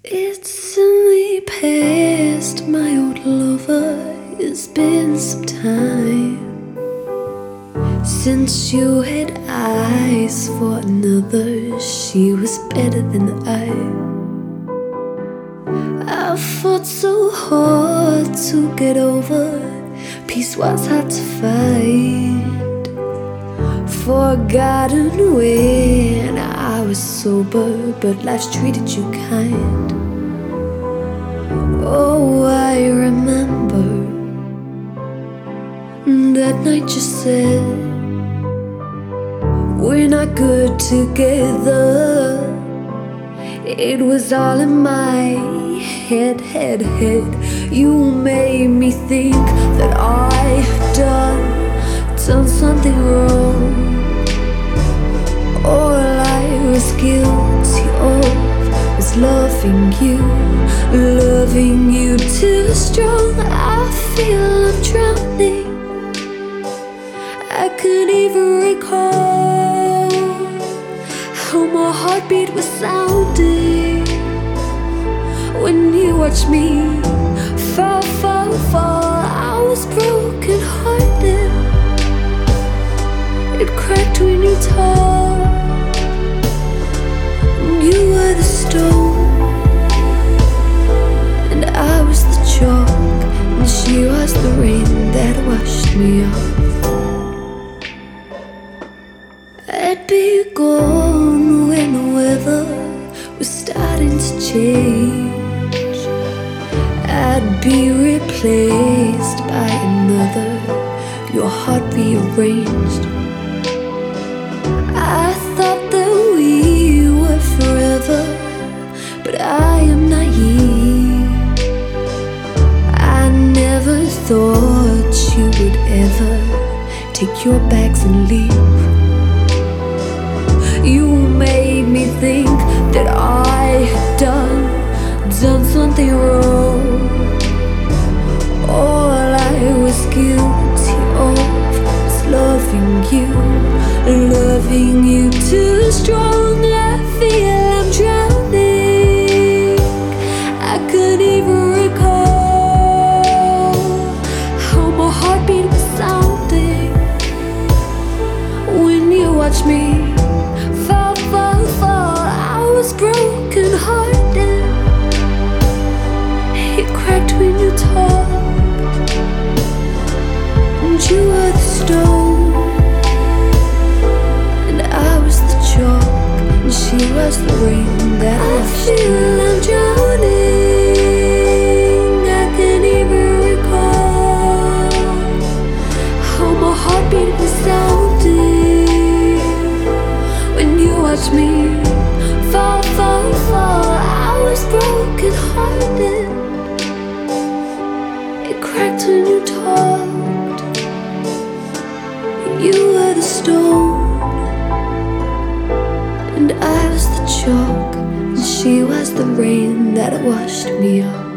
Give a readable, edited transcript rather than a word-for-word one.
It's only past my old lover. It's been some time since you had eyes for another. She was better than I fought so hard to get over. Peace was hard to find. Forgotten when I was sober, but life treated you kind. Oh, I remember that night you said we're not good together. It was all in my head. You made me think that I had done something wrong. All I was guilty of was loving you too strong. I feel I'm drowning. I can't even recall how my heartbeat was sounding when you watched me fall. I was broken hearted. It cracked when you talked. You were the stone and I was the chalk, and she was the rain that washed me off. I'd be gone when the weather was starting to change. I'd be replaced by another, your heart rearranged. I thought that we were forever, but I am naive. I never thought you would ever take your bags and leave. You made me think that I had done something wrong. All I was guilty of was loving you too strong. I feel I'm drowning. I couldn't even recall how my heartbeat was sounding when you watched me fall. I was broken hearted. It cracked when you talked, and you were the stone and I was the chalk, and she was the rain that washed me. I feel I'm drowning. I can't even recall how my heartbeat was sounding when you watched me fall. I was broken hearted. It cracked when you talked. You were the stone and I was the chalk, and she was the rain that washed me off.